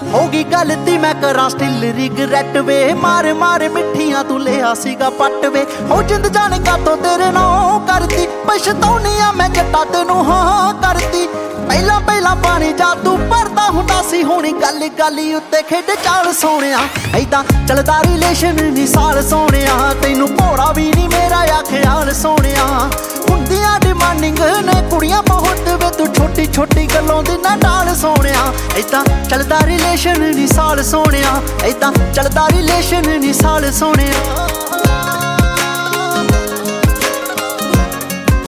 होगी गलती मैं करा स्टिल रिगरेट वे, मारे मारे मिठियां तू लिया सीगा पट वे। हो जिंद जाने का तो तेरे नाम करती, पछताउनी आ मैं जट्टा तेनू हाँ करती। पहला पहला पानी जा तू भरदा हुंदा सी, हुणी गल गली उत्ते खेड चाल सोहणिया। ऐदां चलदा रिलेशन नी साल सोहणिया, तैनू भोरा भी नी मेरा आ ख्याल सोहणिया। हुंदियां डिमांडिंग ने कुड़ियां बहुत वे, तू छोटी छोटी गल्लों दी ना टाल सोहणिया। ऐदां चलदा रिलेशन नी साल सोहणिया, ऐदां चलदा रिलेशन नी साल सोहणिया।